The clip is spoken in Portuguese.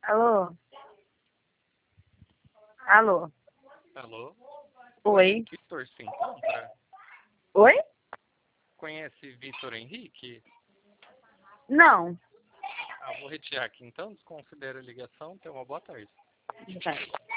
Alô? Alô? Alô? Oi? Vitor se encontra? Oi? Conhece Vitor Henrique? Não. Vou retirar aqui então, desconsidera a ligação. Tenha uma boa tarde. Tá.